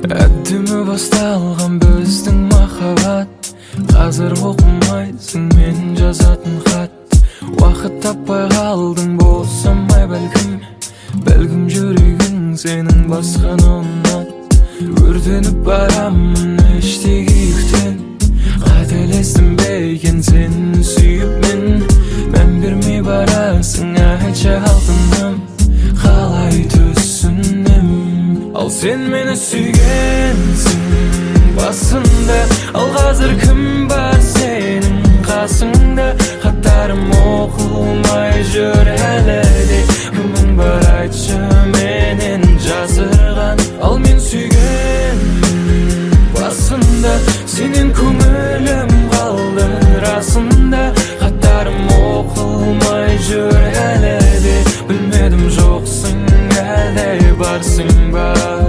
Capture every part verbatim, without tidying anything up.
Әддімі басталған біздің махаббат, қазір оқымайсың мен жазатын хат. Уақыт таппай қалдың болсамай бәлкім, бәлкім жүрегің сенің басқаны ұнат. Өртеніп барамын іштей күйіктен, қателестім бе екен сені сүйіп мен. Мән бермей барасың, айтшы алтыным, қалай түсінем. Ал сен мені сүйгенсің басында, ал қазір кім бар сенің қасыңда? Хаттарым оқылмай жүр әлі де, кімің бар айтшы менен жасырған? Ал мен сүйгенмін басында, сенен көңілім қалды расында. Хаттарым оқылмай жүр әлі де, білмедім жоқсың әлде барсың ба?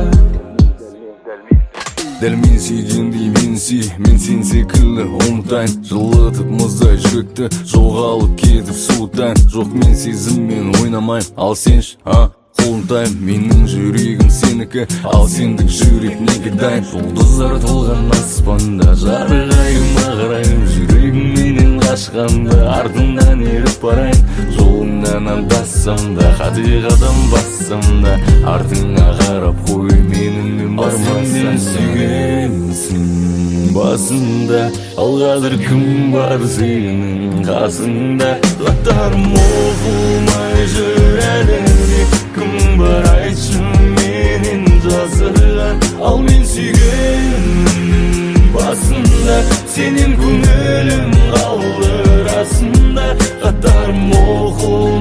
Дәл мен сүйгендей мен сүй, мен сен секілді ұмытайын. Жылытып мұздай жүректі, жоғалып кетіп суытайын. Жоқ, мен сезіммен ойнамайын, ал сенші, а? Қолымтайын, менің жүрегім сенікі, ал сендік жүрек неге дайын? Жұлдыздар толған аспанда жарығайым ағырайым, жүрегім менен қашқанда артымнан еріп барайын. Жолыңнан адассам да, қате қадам бассам да, артыңа қарап қой менімен бармасаң. Сен сүйгенсің басында, ал қазір кім бар сенің қасыңда? Хаттарым оқылмай жүр әлі де, кім бар айтшы менен жасырған? Ал мен сүйгенмін басында, сенен көңілім қалды расында. Хаттарым оқылмай